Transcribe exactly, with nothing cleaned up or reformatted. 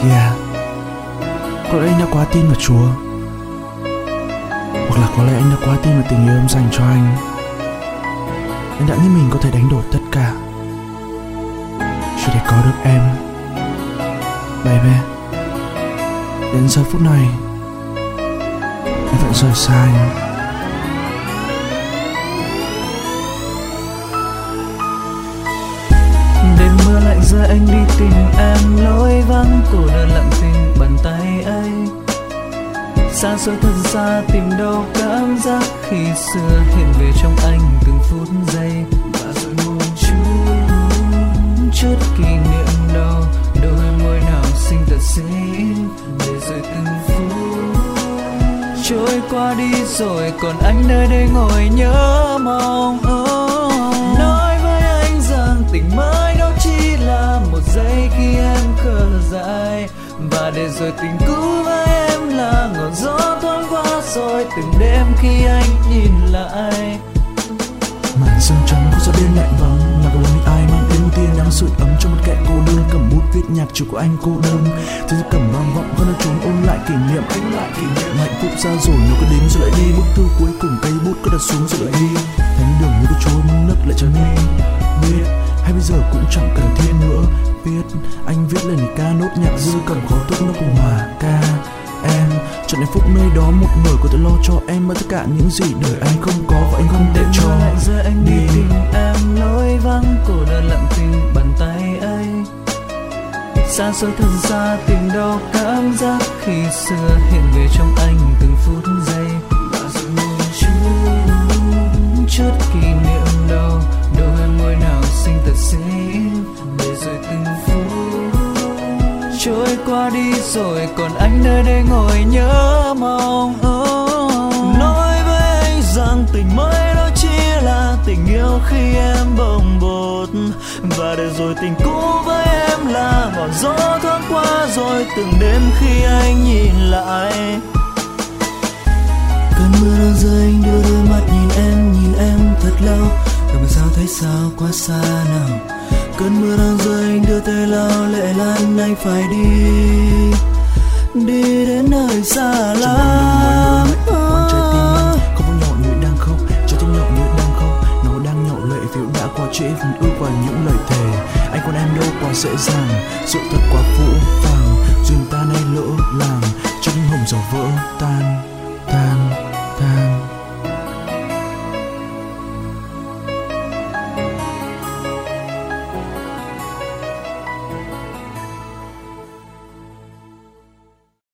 Yeah, có lẽ anh đã quá tin vào Chúa, hoặc là có lẽ anh đã quá tin vào tình yêu em dành cho anh. Anh đã nghĩ mình có thể đánh đổi tất cả chỉ để có được em. Baby, đến giờ phút này em vẫn rời xa anh. Đêm mưa lạnh rơi anh đi tìm em, lối vắng cô đơn lặng thinh bàn tay anh. Xa xôi thật xa tìm đâu cảm giác khi xưa hiện về trong anh từng phút giây. Và rồi một chút chút kỷ niệm đâu, đôi môi nào xinh thật xinh để rồi từng phút trôi qua đi rồi còn anh nơi đây ngồi nhớ mong. Oh, nói với anh rằng tình mới đâu chỉ là một giây khi em khờ dại, và để rồi tình cũ với em là ngọn gió thoáng qua rồi từng đêm khi anh nhìn lại. Màn sương trắng có gió đêm lạnh vắng, là có lối ai mang đến tia nắng sưởi ấm cho một kẻ cô đơn. Cầm bút viết nhạc chữ của anh cô đơn, thế cầm vang vọng con nơi trốn ôn lại kỷ niệm. Anh lại kỷ niệm hạnh phúc ra rồi nếu có đến rồi lại đi. Bức thư cuối cùng cây bút có đặt xuống rồi lại đi. Thánh đường như có trôi nước lại trở nên biết, hay bây giờ cũng chẳng cần thiết nữa. Biết anh viết lên ca nốt nhạc dư cầm khó tốt nó cùng hòa ca. Em chọn đến phút nơi đó một người có thể lo cho em và tất cả những gì đời anh không có và anh không để cho lại giờ anh đi tìm em, lối vắng cô đơn lặng thinh bàn tay anh. Xa xôi thật xa tìm đâu cảm giác khi xưa hiện về trong anh từng phút giây. Và rồi một chút chút kỷ niệm đâu, đôi môi nào xinh thật xinh để rồi từng phút trôi qua đi rồi còn anh nơi đây ngồi nhớ mong. Oh, nói với anh rằng tình mới đó chỉ là tình yêu khi em bồng bột, và để rồi tình cũ với em là ngọn gió thoáng qua rồi từng đêm khi anh nhìn lại. Cơn mưa đang rơi anh đưa đôi mắt nhìn em, nhìn em thật lâu, gặp mà sao thấy sao quá xa nào. Cơn mưa đang rơi anh đưa tay lau lệ lan, anh phải đi đi đến nơi xa lắm. Quanh trái tim anh không có nhỏ như đang khóc, trái tim nhỏ như đang khóc, nó đang nhậu lệ phiếu đã qua trễ phần ước và những lời thề. Anh còn em đâu quá dễ dàng, sự thật quá phũ phàng, duyên ta nay lỡ làng, chân hồng dầu vỡ tan tan tan.